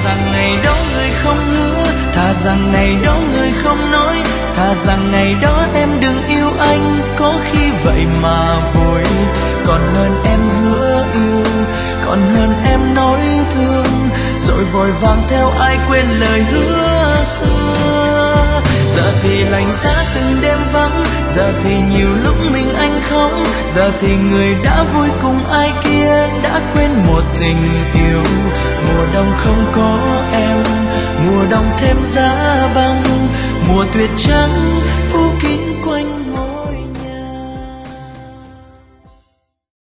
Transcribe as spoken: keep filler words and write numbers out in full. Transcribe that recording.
rằng ngày đó người không hứa, thà rằng ngày đó người không nói, thà rằng ngày đó em đừng yêu anh, có khi vậy mà vui. Còn hơn em hứa yêu, còn hơn em nói thương, rồi vội vàng theo ai quên lời hứa xưa. Giờ thì lạnh giá từng đêm vắng, giờ thì nhiều lúc mình anh khóc, giờ thì người đã vui cùng ai kia, đã quên một tình yêu. Mùa đông không có em, mùa đông thêm giá băng, mùa tuyết trắng phủ kín